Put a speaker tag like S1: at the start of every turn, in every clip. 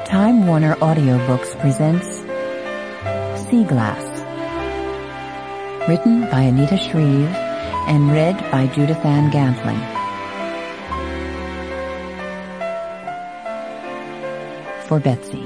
S1: Time Warner Audiobooks presents Sea Glass, written by Anita Shreve and read by Judith Ann Gantling. For Betsy.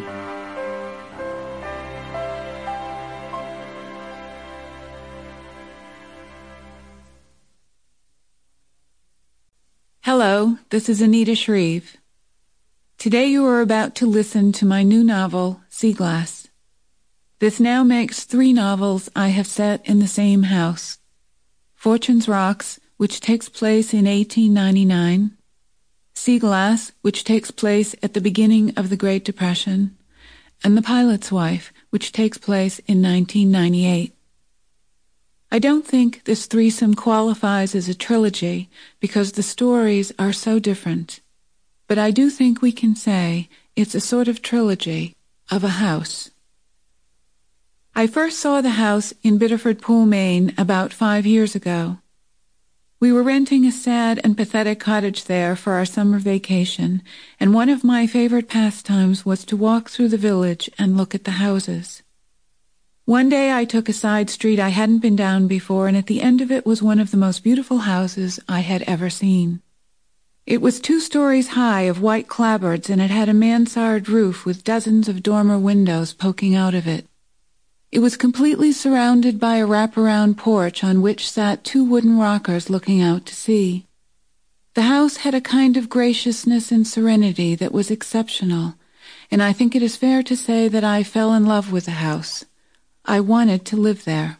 S2: Hello, this is Anita Shreve. Today you are about to listen to my new novel, Sea Glass. This now makes 3 novels I have set in the same house. Fortune's Rocks, which takes place in 1899. Sea Glass, which takes place at the beginning of the Great Depression. And The Pilot's Wife, which takes place in 1998. I don't think this threesome qualifies as a trilogy because the stories are so different. But I do think we can say it's a sort of trilogy of a house. I first saw the house in Biddeford Pool, Maine about 5 years ago. We were renting a sad and pathetic cottage there for our summer vacation, and one of my favorite pastimes was to walk through the village and look at the houses. One day I took a side street I hadn't been down before, and at the end of it was one of the most beautiful houses I had ever seen. It was 2 stories high of white clapboards, and it had a mansard roof with dozens of dormer windows poking out of it. It was completely surrounded by a wraparound porch on which sat 2 wooden rockers looking out to sea. The house had a kind of graciousness and serenity that was exceptional, and I think it is fair to say that I fell in love with the house. I wanted to live there.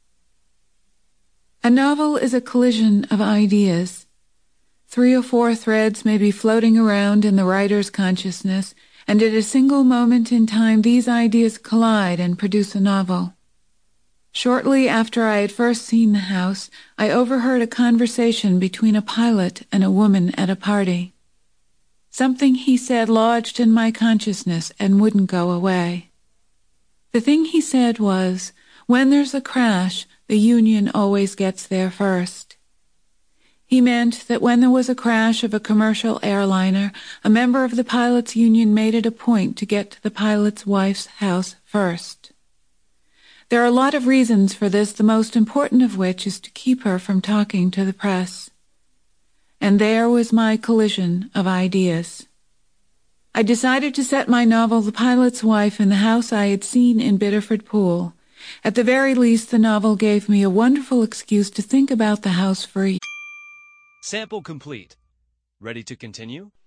S2: A novel is a collision of ideas. 3 or 4 threads may be floating around in the writer's consciousness, and at a single moment in time these ideas collide and produce a novel. Shortly after I had first seen the house, I overheard a conversation between a pilot and a woman at a party. Something he said lodged in my consciousness and wouldn't go away. The thing he said was, when there's a crash, the union always gets there first. He meant that when there was a crash of a commercial airliner, a member of the pilots' union made it a point to get to the pilot's wife's house first. There are a lot of reasons for this, the most important of which is to keep her from talking to the press. And there was my collision of ideas. I decided to set my novel The Pilot's Wife in the house I had seen in Biddeford Pool. At the very least, the novel gave me a wonderful excuse to think about the house for a year.
S3: Sample complete. Ready to continue?